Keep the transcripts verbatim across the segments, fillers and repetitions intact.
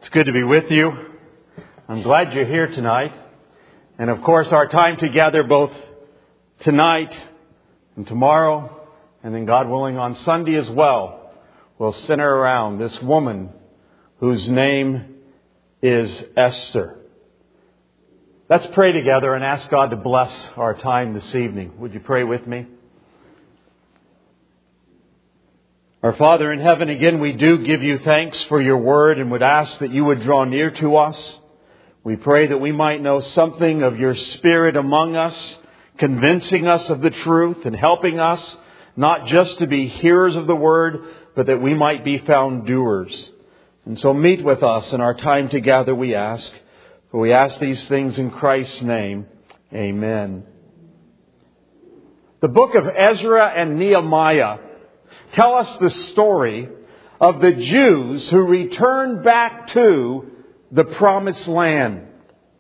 It's good to be with you. I'm glad you're here tonight. And of course, our time together both tonight and tomorrow, and then God willing on Sunday as well, will center around this woman whose name is Esther. Let's pray together and ask God to bless our time this evening. Would you pray with me? Our Father in heaven, again, we do give you thanks for your word and would ask that you would draw near to us. We pray that we might know something of your Spirit among us, convincing us of the truth and helping us not just to be hearers of the word, but that we might be found doers. And so meet with us in our time together, we ask. For we ask these things in Christ's name. Amen. The book of Ezra and Nehemiah tell us the story of the Jews who returned back to the Promised Land.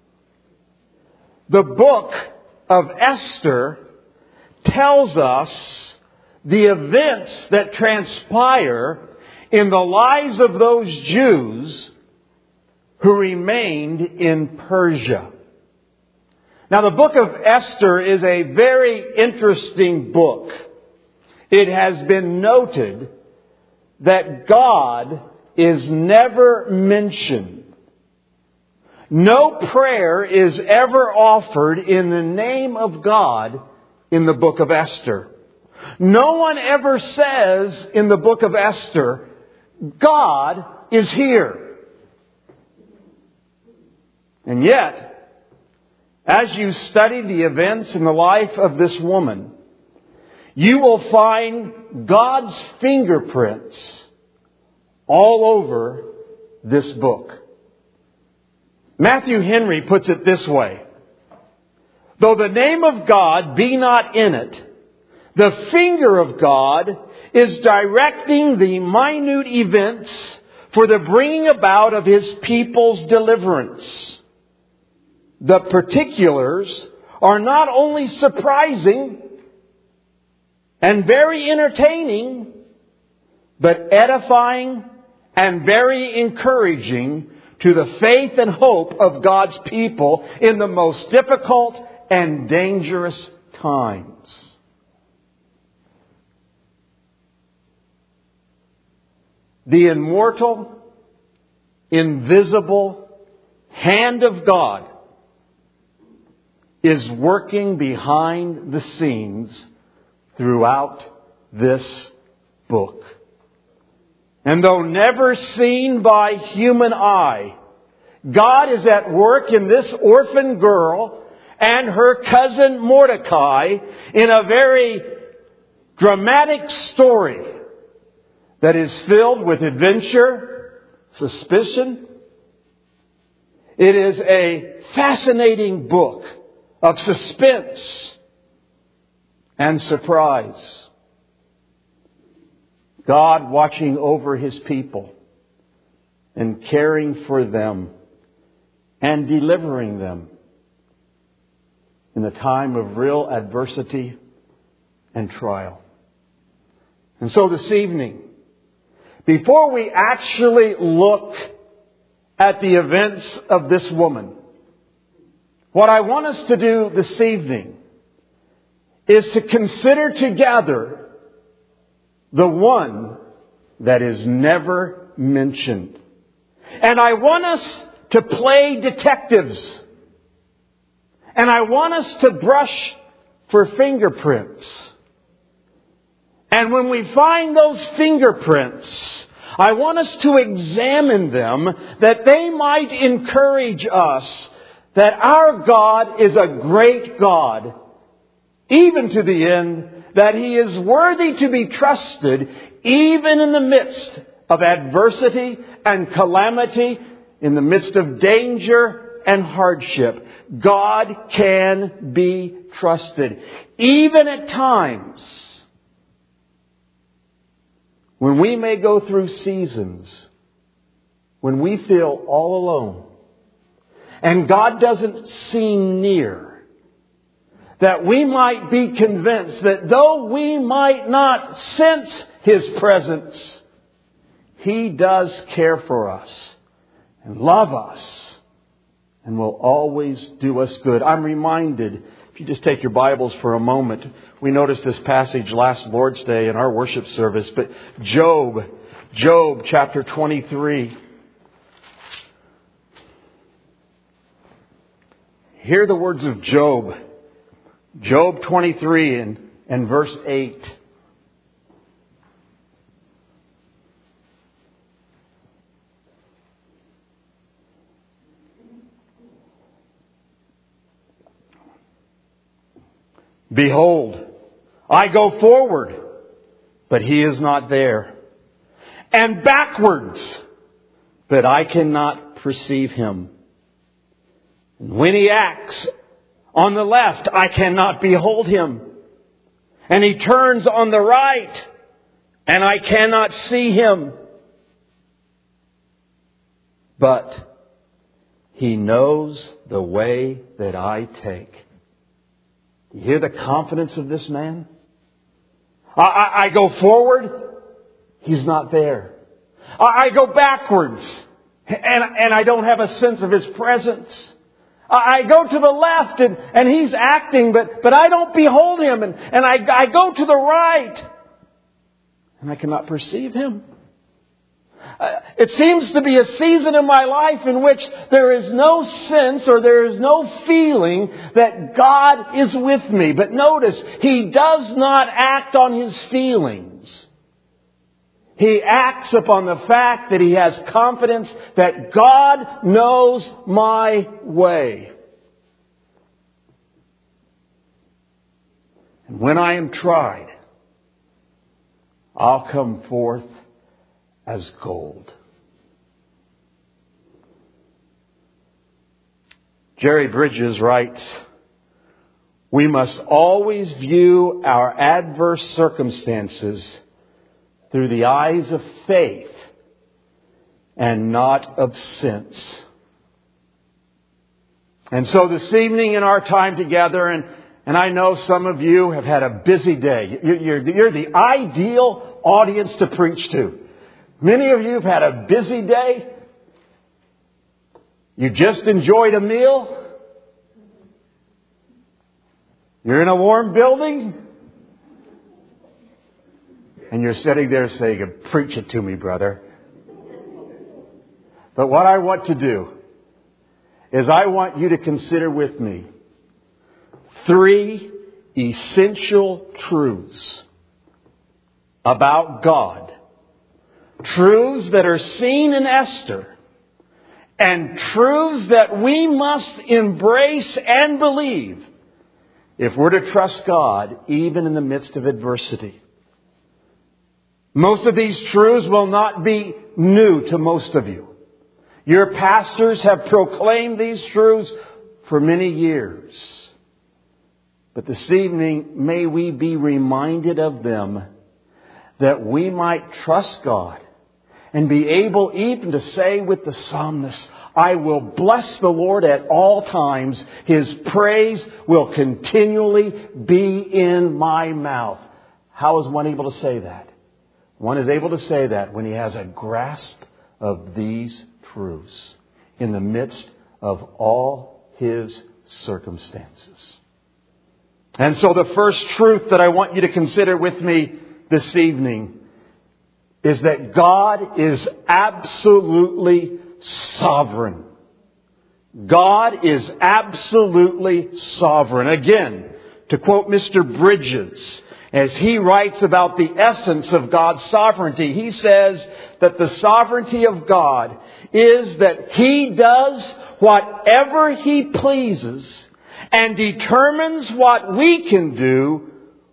The book of Esther tells us the events that transpire in the lives of those Jews who remained in Persia. Now, the book of Esther is a very interesting book. It has been noted that God is never mentioned. No prayer is ever offered in the name of God in the book of Esther. No one ever says in the book of Esther, God is here. And yet, as you study the events in the life of this woman, you will find God's fingerprints all over this book. Matthew Henry puts it this way: though the name of God be not in it, the finger of God is directing the minute events for the bringing about of His people's deliverance. The particulars are not only surprising and very entertaining, but edifying and very encouraging to the faith and hope of God's people in the most difficult and dangerous times. The immortal, invisible hand of God is working behind the scenes throughout this book. And though never seen by human eye, God is at work in this orphan girl and her cousin Mordecai in a very dramatic story that is filled with adventure, suspicion. It is a fascinating book of suspense and surprise. God watching over His people and caring for them and delivering them in the time of real adversity and trial. And so this evening, before we actually look at the events of this woman, what I want us to do this evening is to consider together the one that is never mentioned. And I want us to play detectives. And I want us to brush for fingerprints. And when we find those fingerprints, I want us to examine them that they might encourage us that our God is a great God, even to the end that He is worthy to be trusted even in the midst of adversity and calamity, in the midst of danger and hardship. God can be trusted. Even at times when we may go through seasons when we feel all alone and God doesn't seem near, that we might be convinced that though we might not sense His presence, He does care for us. and love us and will always do us good. I'm reminded, if you just take your Bibles for a moment, we noticed this passage last Lord's Day in our worship service, but Job, Job chapter twenty-three. Hear the words of Job. Job twenty-three and, and verse eight. Behold, I go forward, but He is not there. And backwards, but I cannot perceive Him. And when He acts on the left, I cannot behold Him. And He turns on the right, and I cannot see Him. But He knows the way that I take. You hear the confidence of this man? I, I, I go forward, He's not there. I, I go backwards, and, and I don't have a sense of His presence. I, I go to the left, and, and He's acting, but, but I don't behold Him. And, and I, I go to the right, and I cannot perceive Him. Uh, it seems to be a season in my life in which there is no sense or there is no feeling that God is with me. But notice, He does not act on His feelings. He acts upon the fact that He has confidence that God knows my way. And when I am tried, I'll come forth as gold. Jerry Bridges writes, we must always view our adverse circumstances through the eyes of faith and not of sense. And so this evening in our time together, and, and I know some of you have had a busy day. You're, you're, you're the ideal audience to preach to. Many of you have had a busy day. You just enjoyed a meal. You're in a warm building. And you're sitting there saying, preach it to me, brother. But what I want to do is I want you to consider with me three essential truths about God. Truths that are seen in Esther, and truths that we must embrace and believe if we're to trust God even in the midst of adversity. Most of these truths will not be new to most of you. Your pastors have proclaimed these truths for many years. But this evening, may we be reminded of them that we might trust God and be able even to say with the psalmist, I will bless the Lord at all times. His praise will continually be in my mouth. How is one able to say that? One is able to say that when he has a grasp of these truths in the midst of all his circumstances. And so the first truth that I want you to consider with me this evening is that God is absolutely sovereign. God is absolutely sovereign. Again, to quote Mister Bridges, as he writes about the essence of God's sovereignty, he says that the sovereignty of God is that He does whatever He pleases and determines what we can do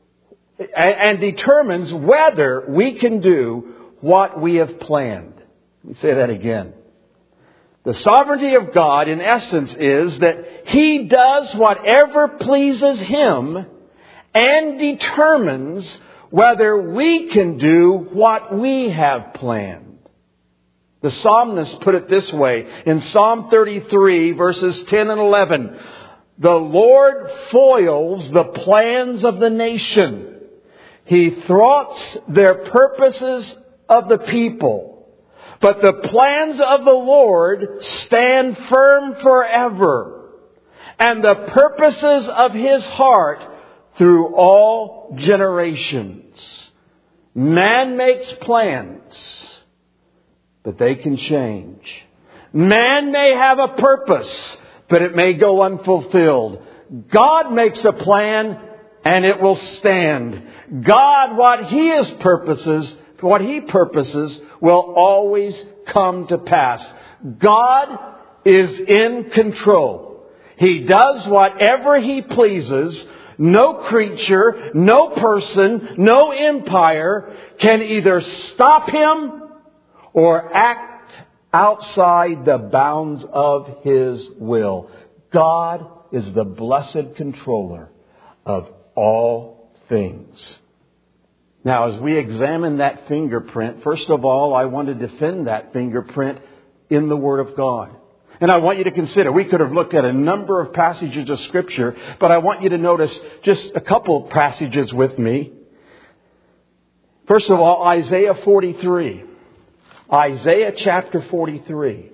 and determines whether we can do what we have planned. Let me say that again. The sovereignty of God, in essence, is that He does whatever pleases Him and determines whether we can do what we have planned. The psalmist put it this way in Psalm thirty-three, verses ten and eleven. The Lord foils the plans of the nation. He thwarts their purposes of the people. But the plans of the Lord stand firm forever, and the purposes of His heart through all generations. Man makes plans, but they can change. Man may have a purpose, but it may go unfulfilled. God makes a plan, and it will stand. God, what He is purposes, what He purposes, will always come to pass. God is in control. He does whatever He pleases. No creature, no person, no empire can either stop Him or act outside the bounds of His will. God is the blessed controller of all things. Now, as we examine that fingerprint, first of all, I want to defend that fingerprint in the Word of God. And I want you to consider, we could have looked at a number of passages of Scripture, but I want you to notice just a couple passages with me. First of all, Isaiah forty-three. Isaiah chapter forty-three.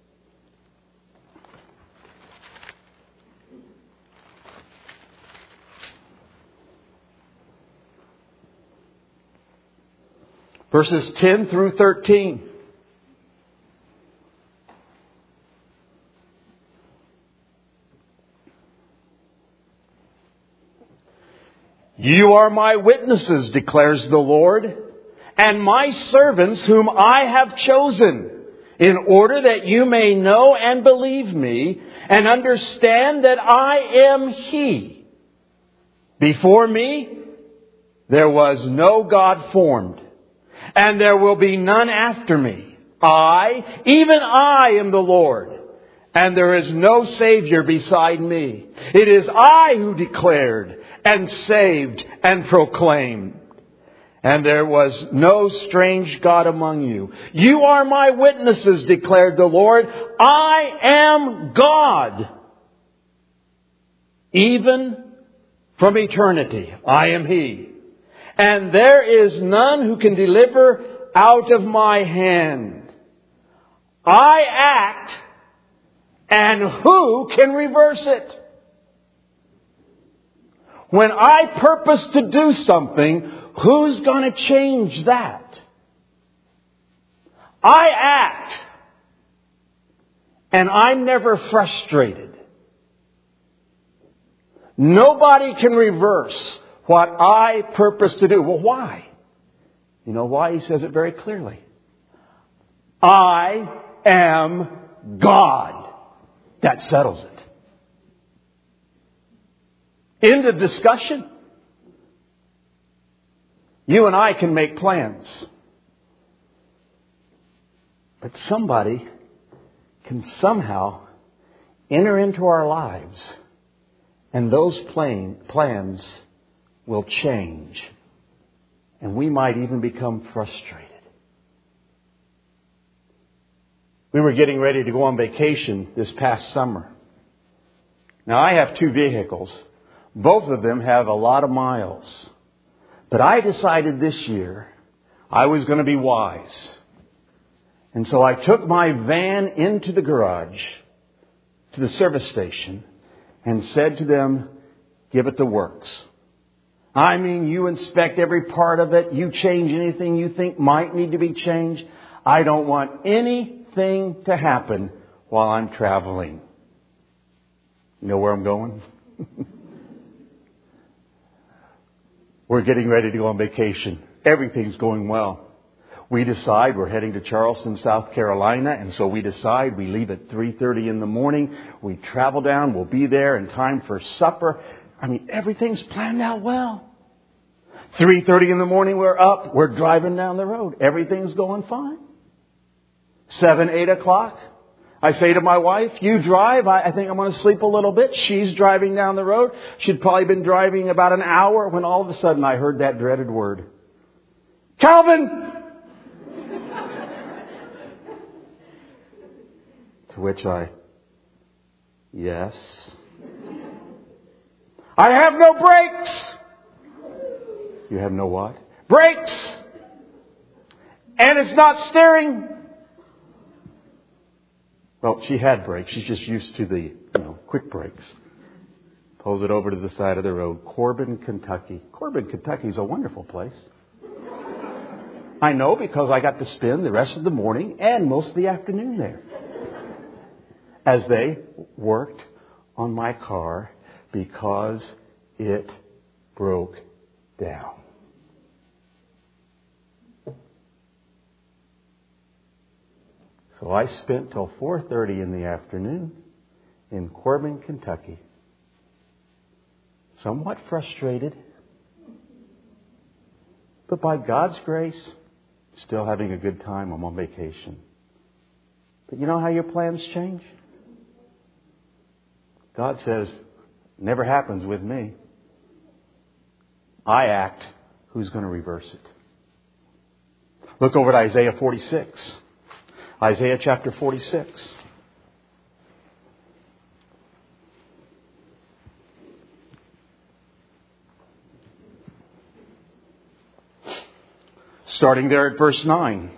Verses ten through thirteen. You are my witnesses, declares the Lord, and my servants whom I have chosen, in order that you may know and believe me, and understand that I am He. Before me, there was no God formed, and there will be none after me. I, even I, am the Lord, and there is no Savior beside me. It is I who declared and saved and proclaimed. And there was no strange God among you. You are my witnesses, declared the Lord. I am God. Even from eternity, I am He. And there is none who can deliver out of my hand. I act, and who can reverse it? When I purpose to do something, who's going to change that? I act, and I'm never frustrated. Nobody can reverse what I purpose to do. Well, why? You know why? He says it very clearly. I am God. That settles it. End of discussion. You and I can make plans. But somebody can somehow enter into our lives, and those plan, plans will change. And we might even become frustrated. We were getting ready to go on vacation this past summer. Now, I have two vehicles. Both of them have a lot of miles. But I decided this year I was going to be wise. And so I took my van into the garage, to the service station, and said to them, give it the works. I mean, you inspect every part of it. You change anything you think might need to be changed. I don't want anything to happen while I'm traveling. You know where I'm going? We're getting ready to go on vacation. Everything's going well. We decide we're heading to Charleston, South Carolina, and so we decide we leave at three thirty in the morning. We travel down. We'll be there in time for supper. I mean, everything's planned out well. three thirty in the morning, we're up. We're driving down the road. Everything's going fine. seven, eight o'clock. I say to my wife, you drive. I, I think I'm going to sleep a little bit. She's driving down the road. She'd probably been driving about an hour when all of a sudden I heard that dreaded word. Calvin! To which I, yes. I have no brakes. You have no what? Brakes. And it's not steering. Well, she had brakes. She's just used to the, you know, quick brakes. Pulls it over to the side of the road. Corbin, Kentucky. Corbin, Kentucky is a wonderful place. I know because I got to spend the rest of the morning and most of the afternoon there as they worked on my car because it broke down. So I spent till four thirty in the afternoon in Corbin, Kentucky, somewhat frustrated, but by God's grace, still having a good time. I'm on vacation. But you know how your plans change? God says, never happens with me. I act. Who's going to reverse it? Look over to Isaiah forty-six. Isaiah chapter forty-six. Starting there at verse nine.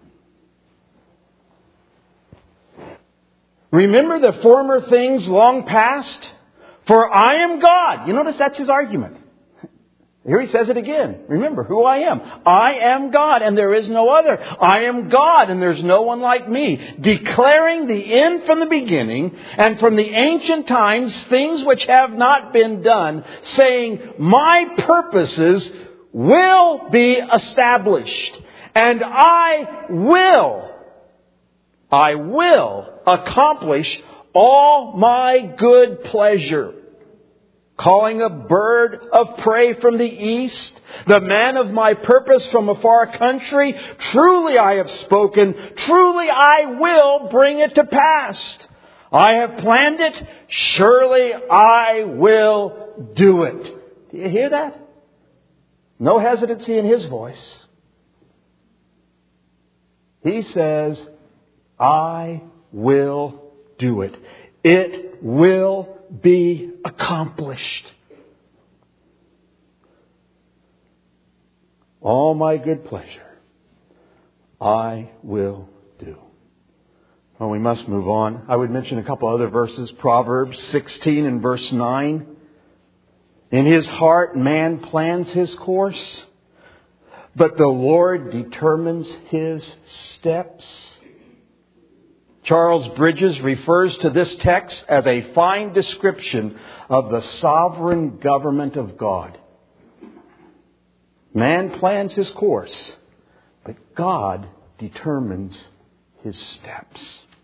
Remember the former things long past, for I am God. You notice that's his argument. Here he says it again. Remember who I am. I am God and there is no other. I am God and there's no one like me. Declaring the end from the beginning and from the ancient times things which have not been done. Saying, my purposes will be established. And I will, I will accomplish all my good pleasure. Calling a bird of prey from the east, the man of my purpose from a far country. Truly I have spoken, truly I will bring it to pass. I have planned it, surely I will do it. Do you hear that? No hesitancy in his voice. He says, I will do it. It will be accomplished. All my good pleasure, I will do. Well, we must move on. I would mention a couple other verses. Proverbs sixteen and verse nine. In his heart, man plans his course, but the Lord determines his steps. Charles Bridges refers to this text as a fine description of the sovereign government of God. Man plans his course, but God determines his steps.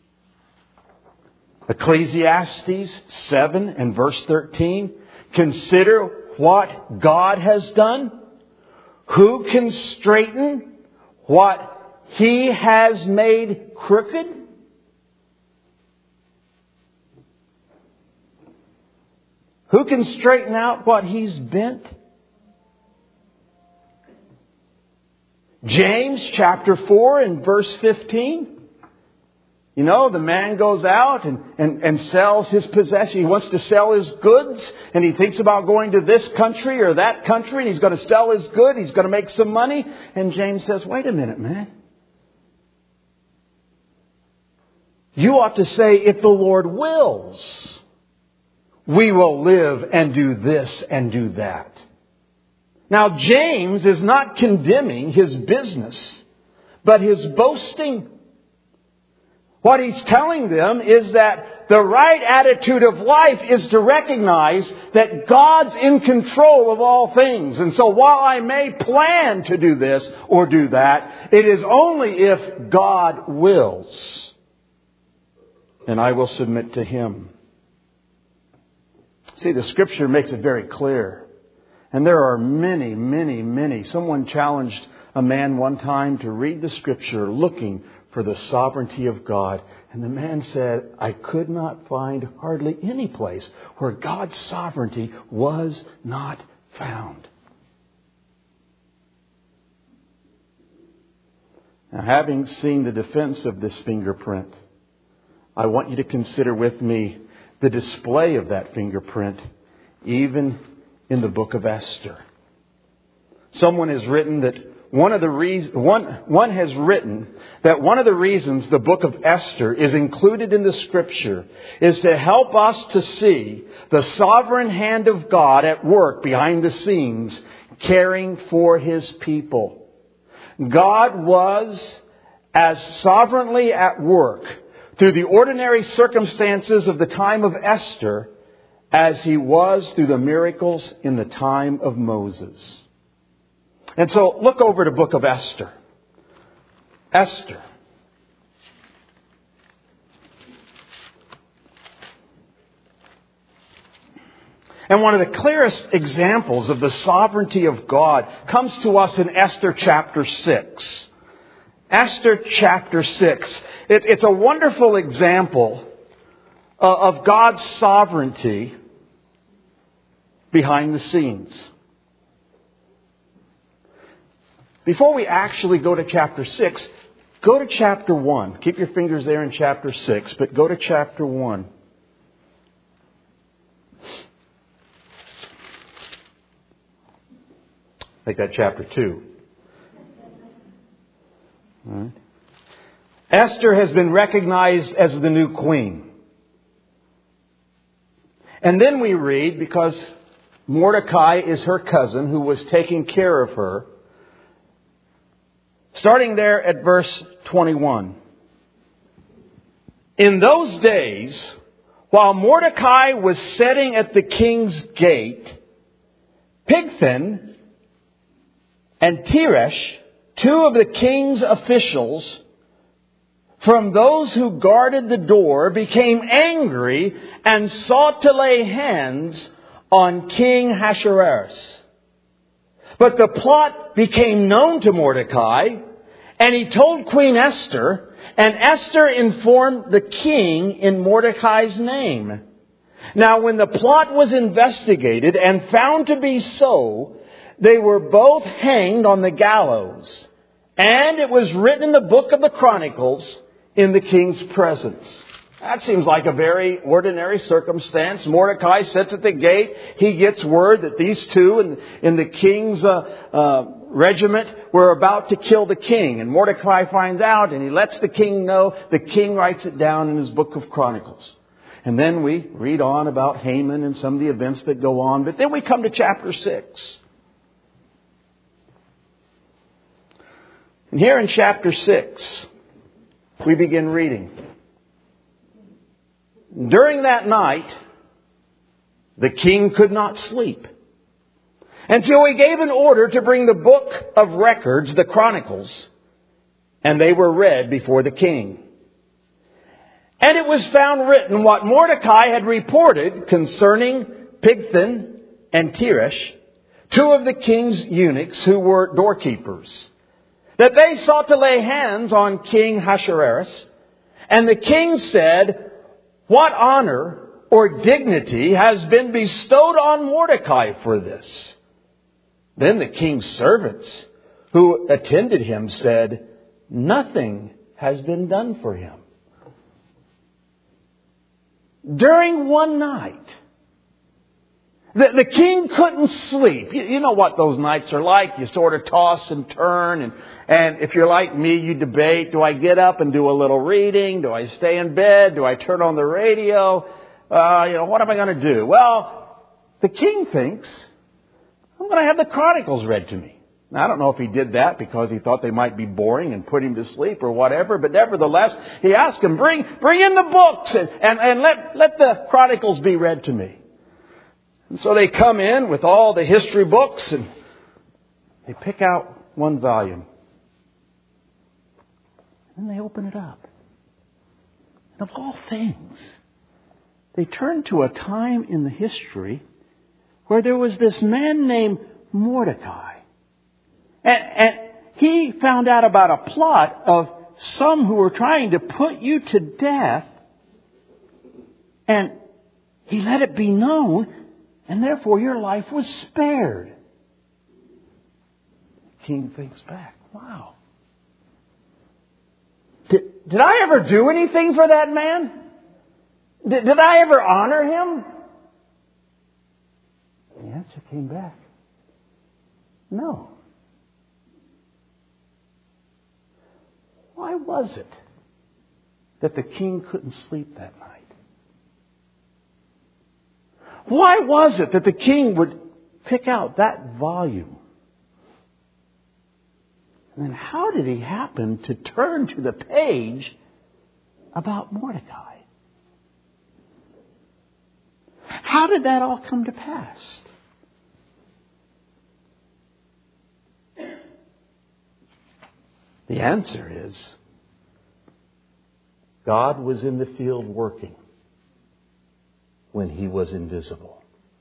Ecclesiastes seven and verse thirteen. Consider what God has done. Who can straighten what he has made crooked? Who can straighten out what he's bent? James chapter four and verse fifteen. You know, the man goes out and, and, and sells his possession. He wants to sell his goods and he thinks about going to this country or that country and he's going to sell his good. He's going to make some money. And James says, wait a minute, man. You ought to say, if the Lord wills, we will live and do this and do that. Now, James is not condemning his business, but his boasting. What he's telling them is that the right attitude of life is to recognize that God's in control of all things. And so while I may plan to do this or do that, it is only if God wills. And I will submit to Him. See, the Scripture makes it very clear. And there are many, many, many. Someone challenged a man one time to read the Scripture looking for the sovereignty of God. And the man said, I could not find hardly any place where God's sovereignty was not found. Now, having seen the defense of this fingerprint, I want you to consider with me the display of that fingerprint, even in the book of Esther. Someone has written that one of the reasons, one, one has written that one of the reasons the book of Esther is included in the Scripture is to help us to see the sovereign hand of God at work behind the scenes, caring for His people. God was as sovereignly at work through the ordinary circumstances of the time of Esther as He was through the miracles in the time of Moses. And so look over the book of Esther. Esther. And one of the clearest examples of the sovereignty of God comes to us in Esther chapter six. Esther chapter six. It, it's a wonderful example of God's sovereignty behind the scenes. Before we actually go to chapter six, go to chapter one. Keep your fingers there in chapter six, but go to chapter one. Make that chapter two. All right. Esther has been recognized as the new queen. And then we read, because Mordecai is her cousin who was taking care of her, starting there at verse twenty-one. In those days, while Mordecai was sitting at the king's gate, Bigthan and Teresh, two of the king's officials, from those who guarded the door, became angry and sought to lay hands on King Ahasuerus. But the plot became known to Mordecai, and he told Queen Esther, and Esther informed the king in Mordecai's name. Now, when the plot was investigated and found to be so, they were both hanged on the gallows. And it was written in the book of the Chronicles in the king's presence. That seems like a very ordinary circumstance. Mordecai sits at the gate. He gets word that these two in, in the king's uh, uh, regiment were about to kill the king. And Mordecai finds out and he lets the king know. The king writes it down in his book of Chronicles. And then we read on about Haman and some of the events that go on. But then we come to chapter six. And here in chapter six, we begin reading. During that night, the king could not sleep until he gave an order to bring the book of records, the Chronicles, and they were read before the king. And it was found written what Mordecai had reported concerning Bigthan and Teresh, two of the king's eunuchs who were doorkeepers, that they sought to lay hands on King Ahasuerus. And the king said, what honor or dignity has been bestowed on Mordecai for this? Then the king's servants who attended him said, nothing has been done for him. During one night, the, the king couldn't sleep. You, you know what those nights are like. You sort of toss and turn. And, and if you're like me, you debate, do I get up and do a little reading? Do I stay in bed? Do I turn on the radio? Uh, you know, what am I going to do? Well, the king thinks, I'm going to have the Chronicles read to me. Now, I don't know if he did that because he thought they might be boring and put him to sleep or whatever. But nevertheless, he asked him, bring, bring in the books and, and, and let, let the Chronicles be read to me. And so they come in with all the history books and they pick out one volume. And they open it up. And of all things, they turn to a time in the history where there was this man named Mordecai. And, and he found out about a plot of some who were trying to put you to death. And he let it be known, and therefore your life was spared. The king thinks back, wow. Did, did I ever do anything for that man? Did, did I ever honor him? The answer came back, no. Why was it that the king couldn't sleep that night? Why was it that the king would pick out that volume? And then how did he happen to turn to the page about Mordecai? How did that all come to pass? The answer is, God was in the field working when He was invisible.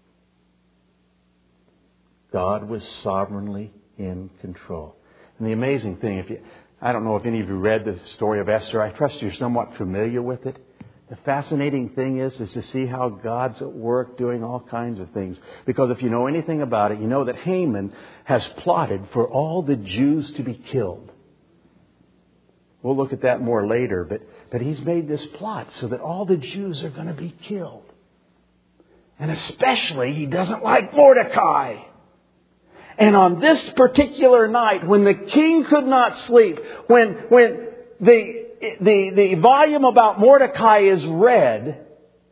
God was sovereignly in control. And the amazing thing, if you, I don't know if any of you read the story of Esther. I trust you're somewhat familiar with it. The fascinating thing is, is to see how God's at work doing all kinds of things. Because if you know anything about it, you know that Haman has plotted for all the Jews to be killed. We'll look at that more later, but, but he's made this plot so that all the Jews are going to be killed. And especially, he doesn't like Mordecai. And on this particular night, when the king could not sleep, when, when the, the, the volume about Mordecai is read,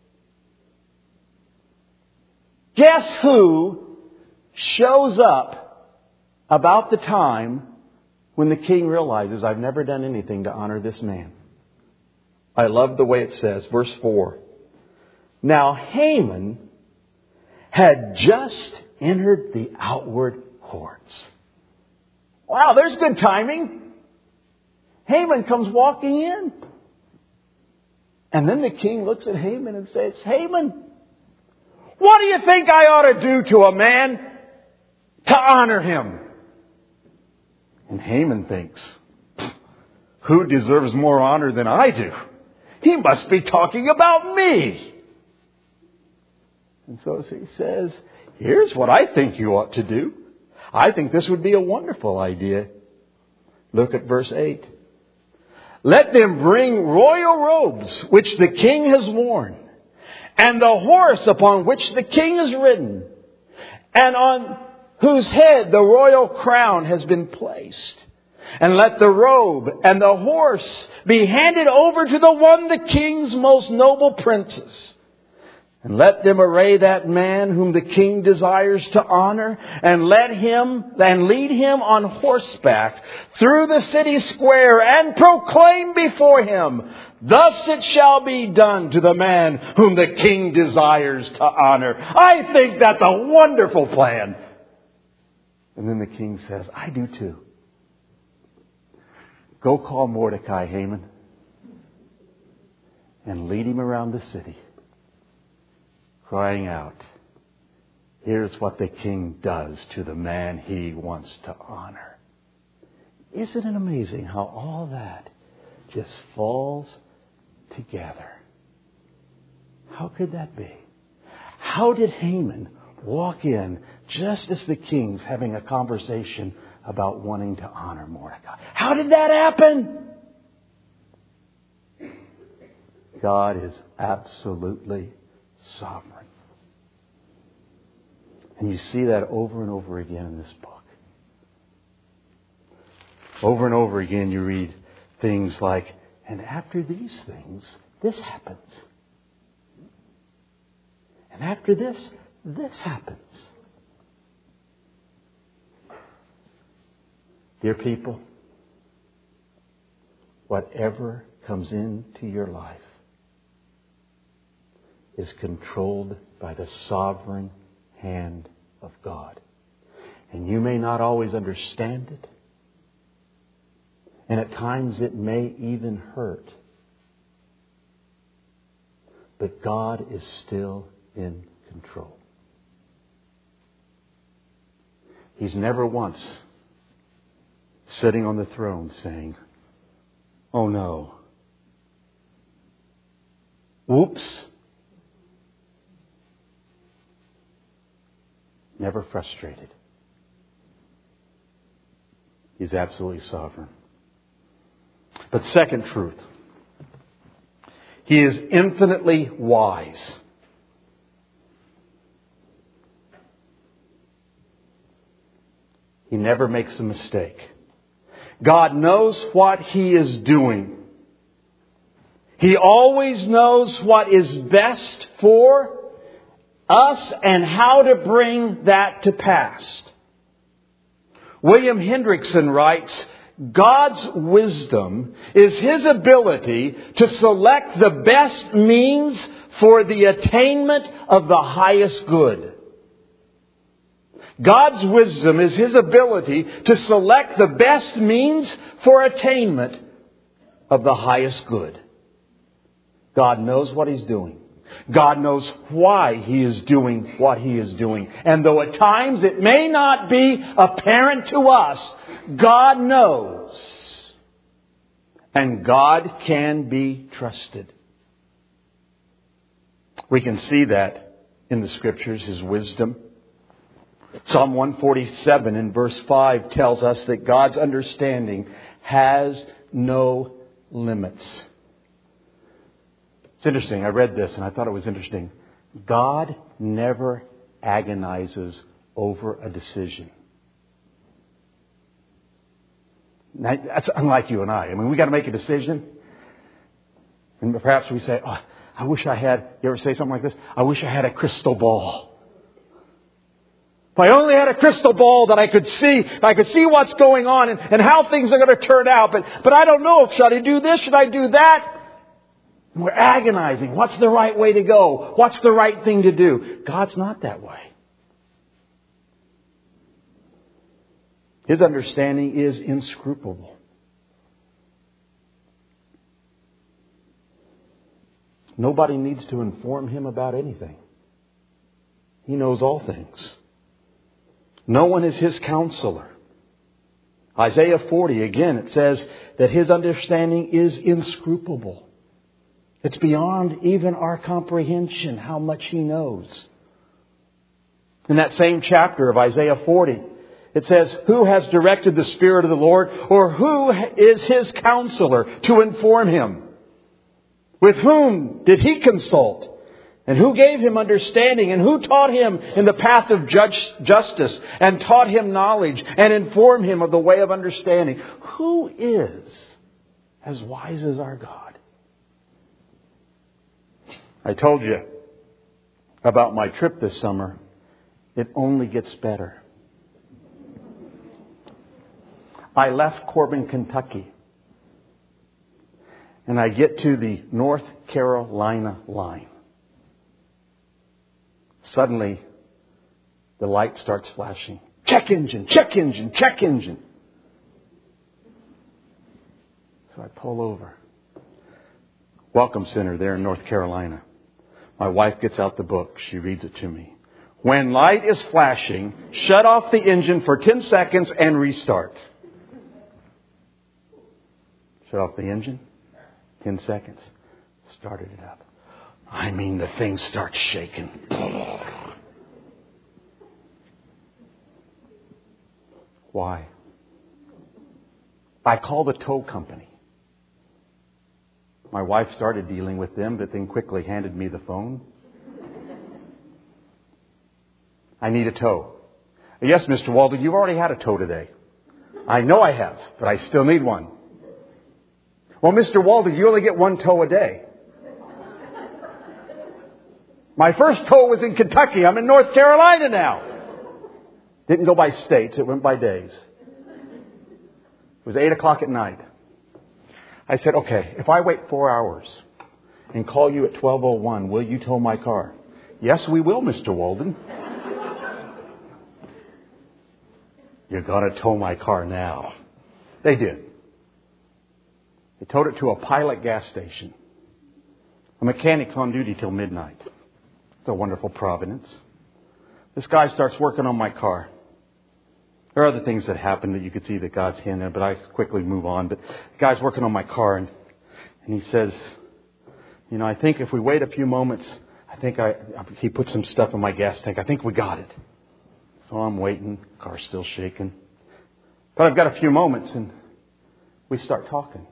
guess who shows up about the time when the king realizes, I've never done anything to honor this man? I love the way it says, verse four. Now Haman had just entered the outward courts. Wow, there's good timing. Haman comes walking in. And then the king looks at Haman and says, Haman, what do you think I ought to do to a man to honor him? And Haman thinks, who deserves more honor than I do? He must be talking about me. And so he says, here's what I think you ought to do. I think this would be a wonderful idea. Look at verse eight. Let them bring royal robes, which the king has worn, and the horse upon which the king is ridden, and on whose head the royal crown has been placed. And let the robe and the horse be handed over to the one, the king's most noble princes. And let them array that man whom the king desires to honor, and let him and lead him on horseback through the city square, and proclaim before him, thus it shall be done to the man whom the king desires to honor. I think that's a wonderful plan. And then the king says, I do too. Go call Mordecai, Haman, and lead him around the city, crying out, here's what the king does to the man he wants to honor. Isn't it amazing how all that just falls together? How could that be? How did Haman walk in just as the king's having a conversation about wanting to honor Mordecai? How did that happen? God is absolutely sovereign. And you see that over and over again in this book. Over and over again you read things like, and after these things, this happens. And after this, this happens. Dear people, whatever comes into your life is controlled by the sovereign hand of God. And you may not always understand it. And at times it may even hurt. But God is still in control. He's never once sitting on the throne saying, oh no. Whoops. Never frustrated. He's absolutely sovereign. But second truth, He is infinitely wise. He never makes a mistake. God knows what He is doing. He always knows what is best for us and how to bring that to pass. William Hendrickson writes, God's wisdom is His ability to select the best means for the attainment of the highest good. God's wisdom is His ability to select the best means for attainment of the highest good. God knows what He's doing. God knows why He is doing what He is doing. And though at times it may not be apparent to us, God knows. And God can be trusted. We can see that in the Scriptures, His wisdom. Psalm one forty-seven in verse five tells us that God's understanding has no limits. It's interesting. I read this and I thought it was interesting. God never agonizes over a decision. Now, that's unlike you and I. I mean, we got to make a decision. And perhaps we say, oh, I wish I had, you ever say something like this? I wish I had a crystal ball. If I only had a crystal ball that I could see, I could see what's going on and, and how things are going to turn out. But, but I don't know. Should I do this? Should I do that? We're agonizing. What's the right way to go? What's the right thing to do? God's not that way. His understanding is inscrutable. Nobody needs to inform Him about anything. He knows all things. No one is His counselor. Isaiah forty, again, it says that His understanding is inscrutable. It's beyond even our comprehension how much He knows. In that same chapter of Isaiah forty, it says, who has directed the Spirit of the Lord, or who is His counselor to inform Him? With whom did He consult? And who gave Him understanding? And who taught Him in the path of judge, justice? And taught Him knowledge? And informed Him of the way of understanding? Who is as wise as our God? I told you about my trip this summer. It only gets better. I left Corbin, Kentucky. And I get to the North Carolina line. Suddenly, the light starts flashing. Check engine, check engine, check engine. So I pull over. Welcome Center there in North Carolina. My wife gets out the book. She reads it to me. When light is flashing, shut off the engine for ten seconds and restart. Shut off the engine. ten seconds. Started it up. I mean, the thing starts shaking. Why? I called the tow company. My wife started dealing with them, but then quickly handed me the phone. I need a tow. Yes, Mister Walden, you've already had a tow today. I know I have, but I still need one. Well, Mister Walden, you only get one tow a day. My first tow was in Kentucky. I'm in North Carolina now. Didn't go by states. It went by days. It was eight o'clock at night. I said, okay, if I wait four hours and call you at twelve oh one, will you tow my car? Yes, we will, Mister Walden. You're going to tow my car now. They did. They towed it to a Pilot gas station. A mechanic's on duty till midnight. It's a wonderful providence. This guy starts working on my car. There are other things that happen that you could see that God's hand in, but I quickly move on. But the guy's working on my car, and, and he says, you know, I think if we wait a few moments, I think I, he put some stuff in my gas tank. I think we got it. So I'm waiting. Car's still shaking. But I've got a few moments, and we start talking.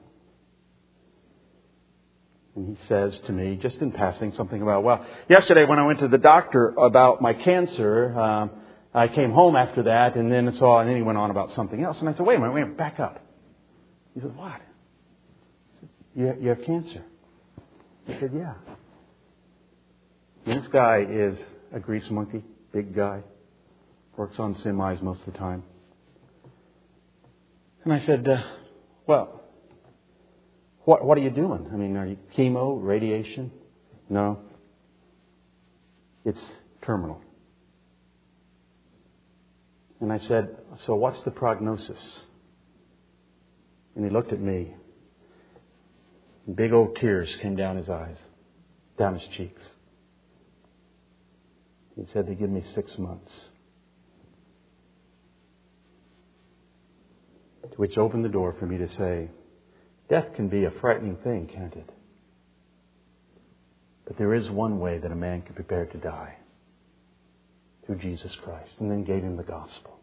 And he says to me, just in passing, something about, well, yesterday when I went to the doctor about my cancer, um, I came home after that, and then saw, and then he went on about something else. And I said, wait a minute, wait a minute, back up. He said, what? I said, you, you have cancer. He said, yeah. And this guy is a grease monkey, big guy. Works on semis most of the time. And I said, uh, well, what, what are you doing? I mean, are you chemo, radiation? No. It's terminal. And I said, so what's the prognosis? And he looked at me. Big old tears came down his eyes, down his cheeks. He said, they give me six months. Which opened the door for me to say, death can be a frightening thing, can't it? But there is one way that a man can prepare to die. Through Jesus Christ. And then gave him the gospel.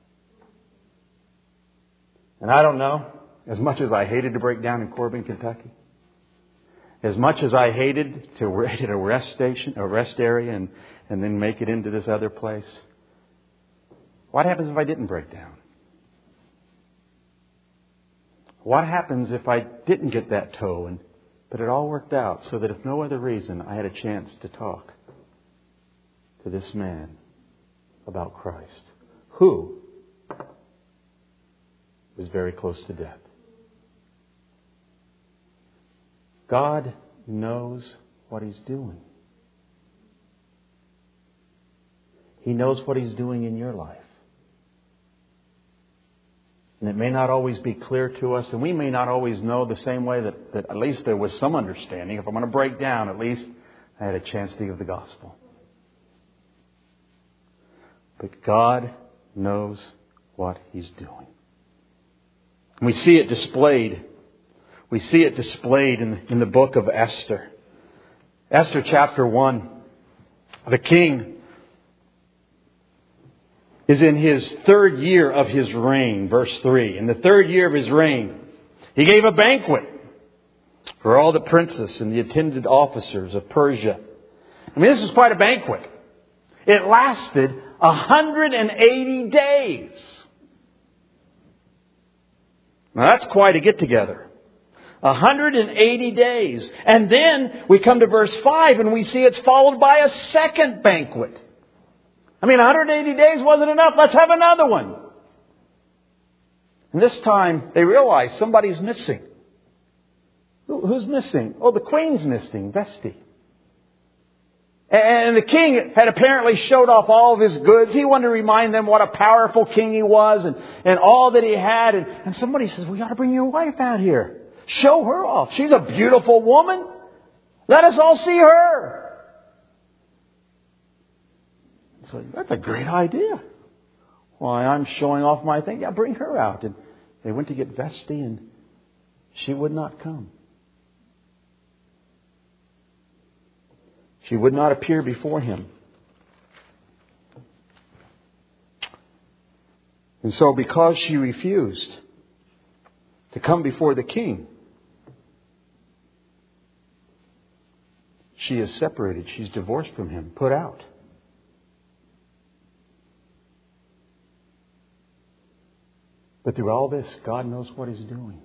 And I don't know, as much as I hated to break down in Corbin, Kentucky, as much as I hated to wait at a rest station, a rest area, and, and then make it into this other place, what happens if I didn't break down? What happens if I didn't get that toe? And but it all worked out so that if no other reason, I had a chance to talk to this man about Christ, who was very close to death. God knows what He's doing. He knows what He's doing in your life. And it may not always be clear to us, and we may not always know the same way that, that at least there was some understanding. If I'm going to break down, at least I had a chance to give the gospel. But God knows what He's doing. And we see it displayed. We see it displayed in, in the book of Esther. Esther chapter one. The king is in his third year of his reign, verse three. In the third year of his reign, he gave a banquet for all the princes and the attendant officers of Persia. I mean, this was quite a banquet. It lasted one hundred eighty days. Now that's quite a get-together. one hundred eighty days. And then we come to verse five and we see it's followed by a second banquet. I mean, one hundred eighty days wasn't enough. Let's have another one. And this time they realize somebody's missing. Who's missing? Oh, the queen's missing, Vesti. And the king had apparently showed off all of his goods. He wanted to remind them what a powerful king he was and, and all that he had. And, and somebody says, we ought to bring your wife out here. Show her off. She's a beautiful woman. Let us all see her. So that's a great idea. Why, I'm showing off my thing. Yeah, bring her out. And they went to get Vesti and she would not come. She would not appear before him. And so because she refused to come before the king, she is separated. She's divorced from him, put out. But through all this, God knows what He's doing.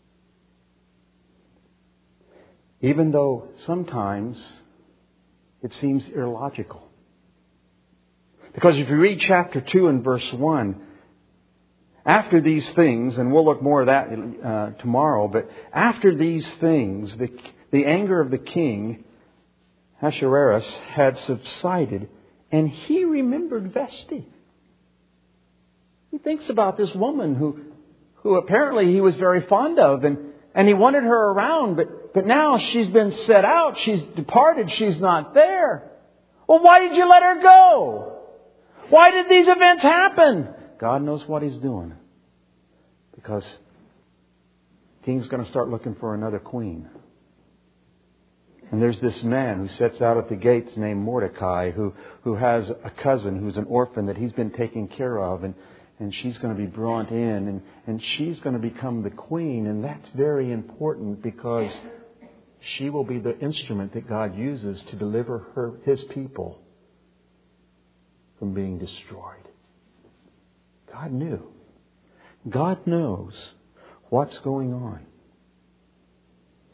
Even though sometimes it seems illogical. Because if you read chapter two and verse one, after these things, and we'll look more at that uh, tomorrow, but after these things, the, the anger of the king, Ahasuerus, had subsided, and he remembered Vesti. He thinks about this woman who, who apparently he was very fond of, and, and he wanted her around, but, but now she's been set out, she's departed, she's not there. Well, why did you let her go? Why did these events happen? God knows what He's doing. Because the king's going to start looking for another queen. And there's this man who sets out at the gates named Mordecai, who, who has a cousin who's an orphan that he's been taking care of, and And she's going to be brought in, and, and she's going to become the queen. And that's very important because she will be the instrument that God uses to deliver her, His people from being destroyed. God knew. God knows what's going on.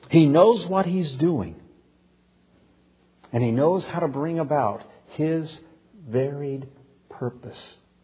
He knows what He's doing. And He knows how to bring about His varied purpose.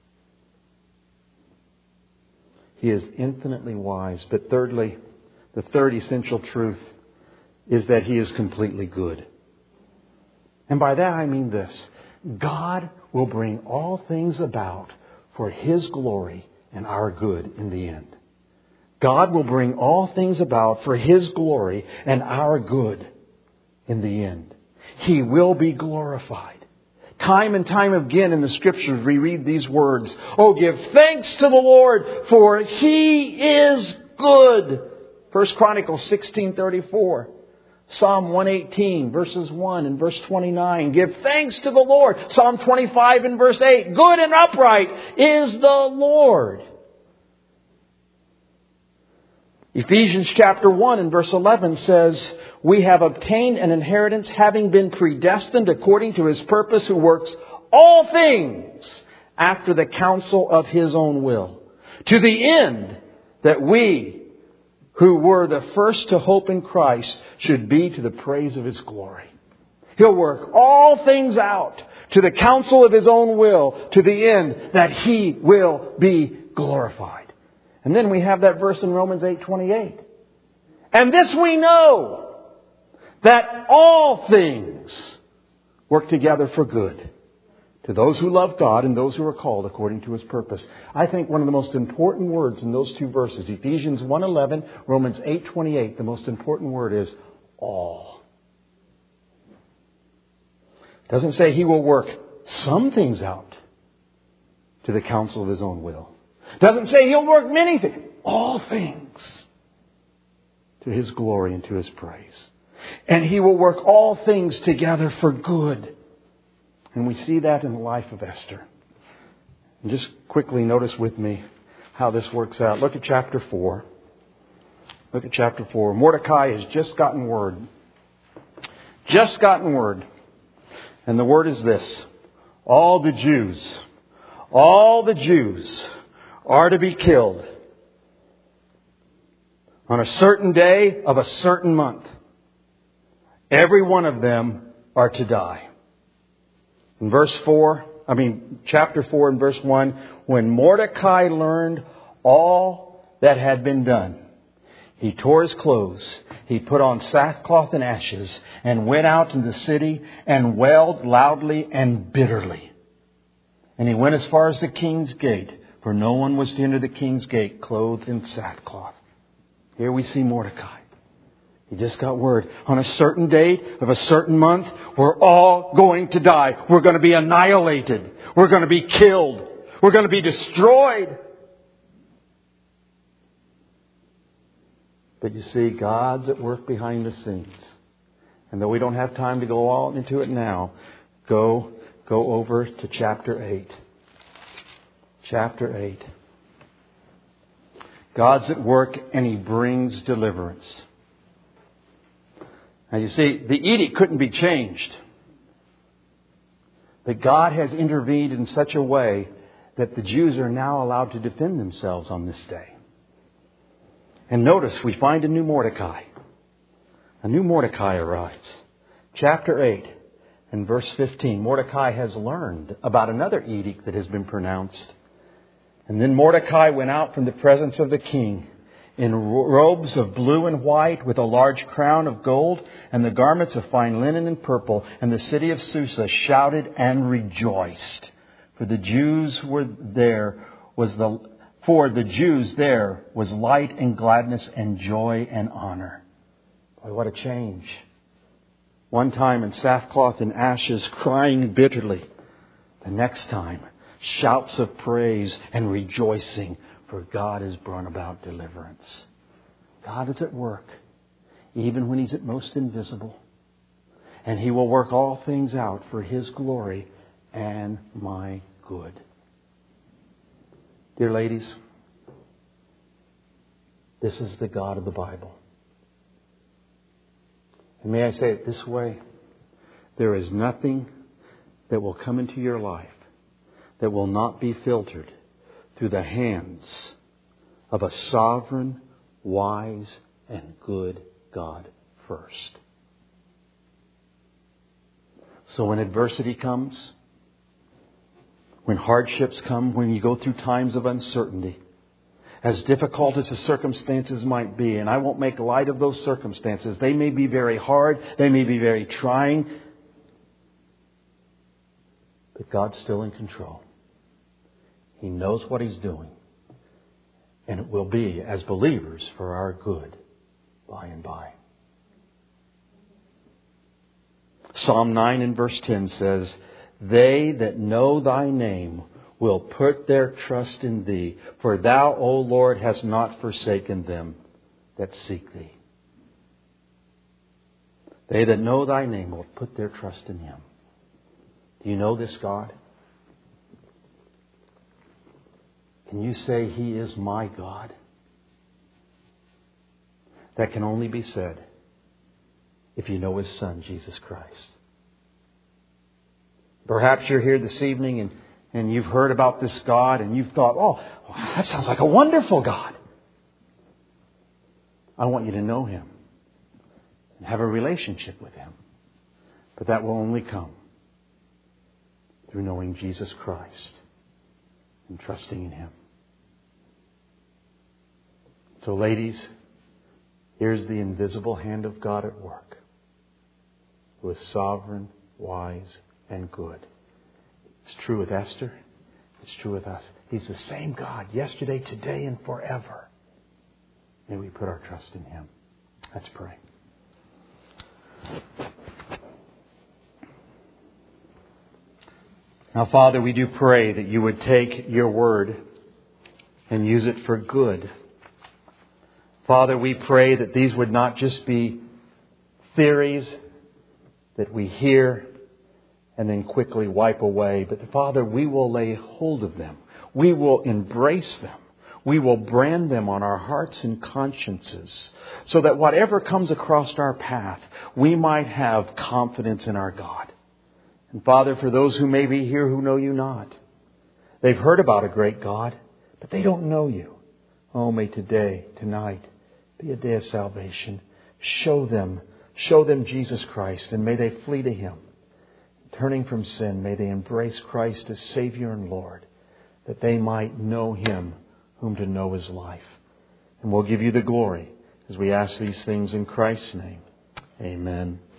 He is infinitely wise. But thirdly, the third essential truth is that He is completely good. And by that I mean this. God will bring all things about for His glory and our good in the end. God will bring all things about for His glory and our good in the end. He will be glorified. Time and time again in the Scriptures we read these words. Oh, give thanks to the Lord, for He is good. First Chronicles sixteen thirty-four. Psalm one eighteen, verses one and verse twenty-nine. Give thanks to the Lord. Psalm twenty-five and verse eight. Good and upright is the Lord. Ephesians chapter one and verse eleven says, we have obtained an inheritance having been predestined according to His purpose, who works all things after the counsel of His own will, to the end that we who were the first to hope in Christ should be to the praise of His glory. He'll work all things out to the counsel of His own will, to the end that He will be glorified. And then we have that verse in Romans eight twenty-eight. And this we know, that all things work together for good to those who love God and those who are called according to His purpose. I think one of the most important words in those two verses, Ephesians one eleven, Romans eight twenty-eight, the most important word is all. It doesn't say He will work some things out to the counsel of His own will. It doesn't say He'll work many things. All things to His glory and to His praise. And He will work all things together for good. And we see that in the life of Esther. And just quickly notice with me how this works out. Look at chapter four. Look at chapter four. Mordecai has just gotten word. Just gotten word. And the word is this. All the Jews, all the Jews are to be killed on a certain day of a certain month. Every one of them are to die. In verse four, I mean, chapter four and verse one, when Mordecai learned all that had been done, he tore his clothes, he put on sackcloth and ashes, and went out into the city and wailed loudly and bitterly. And he went as far as the king's gate, for no one was to enter the king's gate clothed in sackcloth. Here we see Mordecai. He just got word. On a certain date of a certain month, we're all going to die. We're going to be annihilated. We're going to be killed. We're going to be destroyed. But you see, God's at work behind the scenes. And though we don't have time to go all into it now, go, go over to chapter eight. Chapter eight. God's at work and He brings deliverance. Now you see, the edict couldn't be changed. But God has intervened in such a way that the Jews are now allowed to defend themselves on this day. And notice, we find a new Mordecai. A new Mordecai arrives. Chapter eight and verse fifteen. Mordecai has learned about another edict that has been pronounced. And then Mordecai went out from the presence of the king in robes of blue and white, with a large crown of gold and the garments of fine linen and purple. And the city of Susa shouted and rejoiced. For the Jews were there was the for the Jews there was light and gladness and joy and honor. Boy, what a change. One time in sackcloth and ashes, crying bitterly. The next time, shouts of praise and rejoicing, for God has brought about deliverance. God is at work, even when He's at most invisible. And He will work all things out for His glory and my good. Dear ladies, this is the God of the Bible. And may I say it this way? There is nothing that will come into your life that will not be filtered through the hands of a sovereign, wise, and good God first. So when adversity comes, when hardships come, when you go through times of uncertainty, as difficult as the circumstances might be, and I won't make light of those circumstances. They may be very hard. They may be very trying. But God's still in control. He knows what He's doing. And it will be, as believers, for our good by and by. Psalm nine and verse ten says, "They that know Thy name will put their trust in Thee, for Thou, O Lord, hast not forsaken them that seek Thee." They that know Thy name will put their trust in Him. Do you know this God? Can you say, He is my God? That can only be said if you know His Son, Jesus Christ. Perhaps you're here this evening and, and you've heard about this God and you've thought, oh, that sounds like a wonderful God. I want you to know Him and have a relationship with Him. But that will only come through knowing Jesus Christ and trusting in Him. So ladies, here's the invisible hand of God at work, who is sovereign, wise, and good. It's true with Esther. It's true with us. He's the same God yesterday, today, and forever. May we put our trust in Him. Let's pray. Now, Father, we do pray that You would take Your word and use it for good. Father, we pray that these would not just be theories that we hear and then quickly wipe away, but Father, we will lay hold of them. We will embrace them. We will brand them on our hearts and consciences so that whatever comes across our path, we might have confidence in our God. And Father, for those who may be here who know You not, they've heard about a great God, but they don't know You. Oh, may today, tonight, be a day of salvation. Show them, show them Jesus Christ, and may they flee to Him. Turning from sin, may they embrace Christ as Savior and Lord, that they might know Him whom to know is life. And we'll give You the glory as we ask these things in Christ's name. Amen.